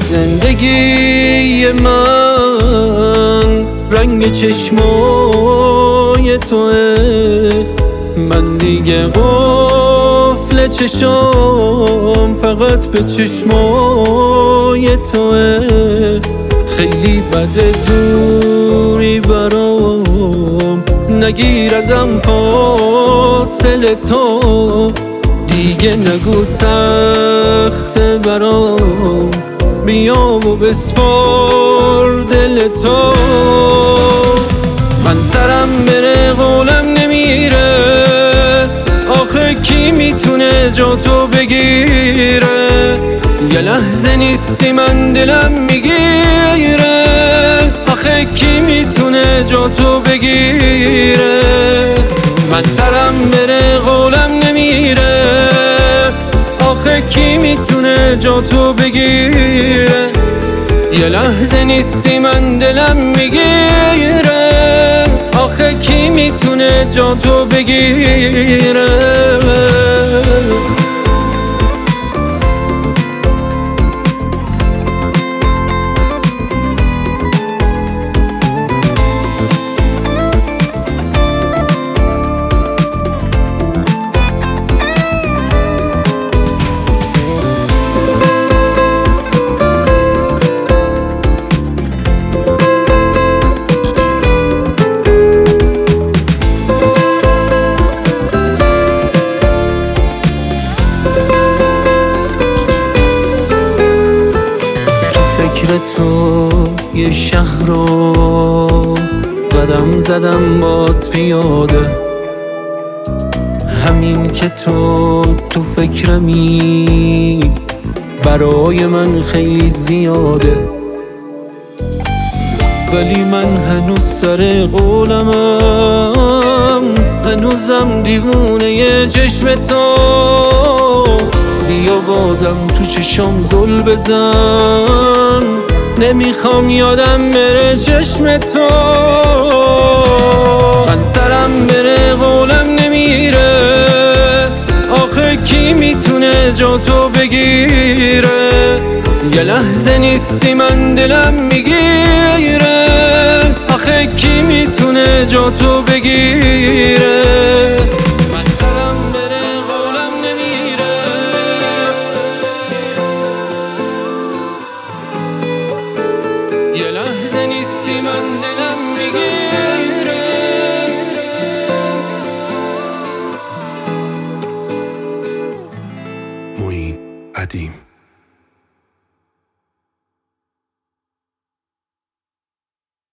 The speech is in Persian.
زندگی من رنگ چشمای توه، من دیگه قفل چشم فقط به چشمای توه. خیلی بده دوری برام، نگیر ازم فاصله تو، دیگه نگو سخته برام، بیام و بسپار دل تو. من سرم بره قولم نمیره، آخه کی میتونه جا تو بگیره؟ یه لحظه نیستی من دلم میگیره، آخه کی میتونه جا تو بگیره؟ من سرم بره قولم نمیره، آخه کی میتونه جا تو بگیره؟ یه لحظه نیستی من دلم میگیره، آخه کی میتونه جا تو بگیره؟ فکر تو یه شهر رو قدم زدم باز پیاده، همین که تو فکرمی برای من خیلی زیاده. ولی من هنوز سر قولمم، هنوزم دیوونه ی چشم تو. بیا بازم تو چشم زل بزن، نمیخوام یادم بره چشم تو. من سرم بره قولم نمیره، آخه کی میتونه جا تو بگیره؟ یه لحظه نیستی من دلم میگیره، آخه کی میتونه جا تو بگیره؟ من سرم بره قولم نمیره، یه لحظه نیستی من دلم میگیره. معین ادیم.